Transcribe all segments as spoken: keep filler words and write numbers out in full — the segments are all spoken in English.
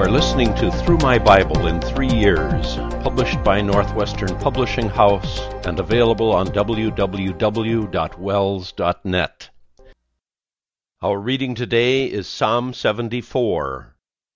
listening to Through My Bible in Three Years, published by Northwestern Publishing House and available on w w w dot wells dot net. Our reading today is Psalm seventy-four.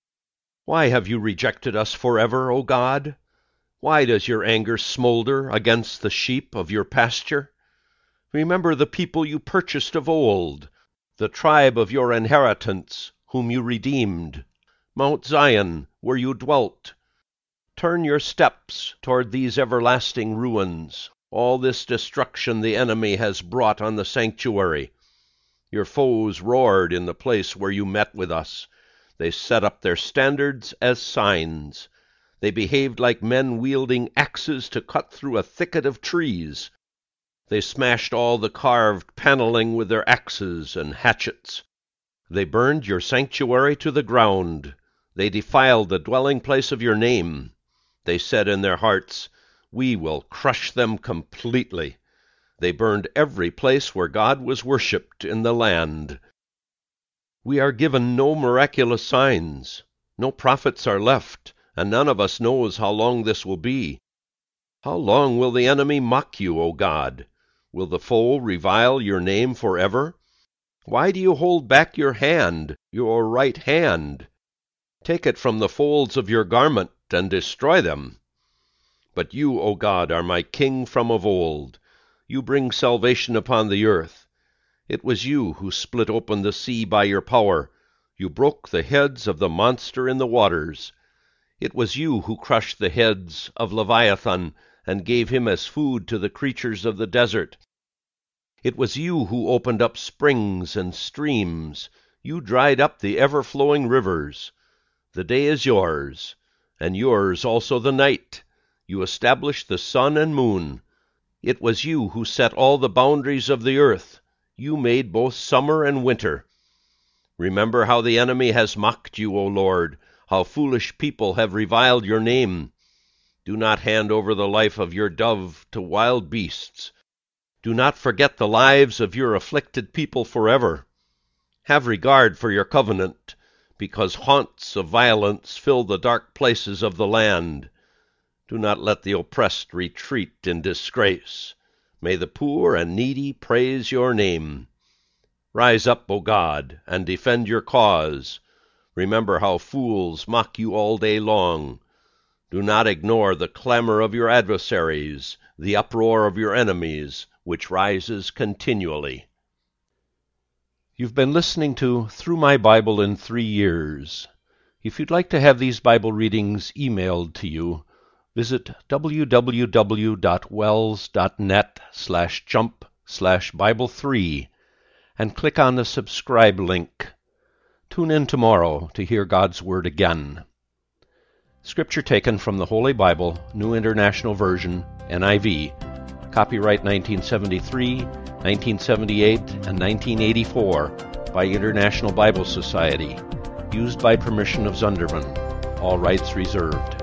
Why have you rejected us forever, O God? Why does your anger smolder against the sheep of your pasture? Remember the people you purchased of old, the tribe of your inheritance, whom you redeemed. Mount Zion, where you dwelt. Turn your steps toward these everlasting ruins, all this destruction the enemy has brought on the sanctuary. Your foes roared in the place where you met with us. They set up their standards as signs. They behaved like men wielding axes to cut through a thicket of trees. They smashed all the carved paneling with their axes and hatchets. They burned your sanctuary to the ground. They defiled the dwelling place of your name. They said in their hearts, "We will crush them completely." They burned every place where God was worshipped in the land. We are given no miraculous signs. No prophets are left, and none of us knows how long this will be. How long will the enemy mock you, O God? Will the foe revile your name forever? Why do you hold back your hand, your right hand? Take it from the folds of your garment and destroy them. But you, O God, are my King from of old. You bring salvation upon the earth. It was you who split open the sea by your power. You broke the heads of the monster in the waters. It was you who crushed the heads of Leviathan and gave him as food to the creatures of the desert. It was you who opened up springs and streams. You dried up the ever-flowing rivers. The day is yours, and yours also the night. You established the sun and moon. It was you who set all the boundaries of the earth. You made both summer and winter. Remember how the enemy has mocked you, O Lord, how foolish people have reviled your name. Do not hand over the life of your dove to wild beasts. Do not forget the lives of your afflicted people forever. Have regard for your covenant, because haunts of violence fill the dark places of the land. Do not let the oppressed retreat in disgrace. May the poor and needy praise your name. Rise up, O God, and defend your cause. Remember how fools mock you all day long. Do not ignore the clamor of your adversaries, the uproar of your enemies, which rises continually. You've been listening to Through My Bible in Three Years. If you'd like to have these Bible readings emailed to you, visit w w w dot wells dot net slash jump slash Bible three and click on the subscribe link. Tune in tomorrow to hear God's Word again. Scripture taken from the Holy Bible, New International Version, N I V, copyright nineteen seventy-three, nineteen seventy-eight, and nineteen eighty-four by International Bible Society, used by permission of Zunderman. All rights reserved.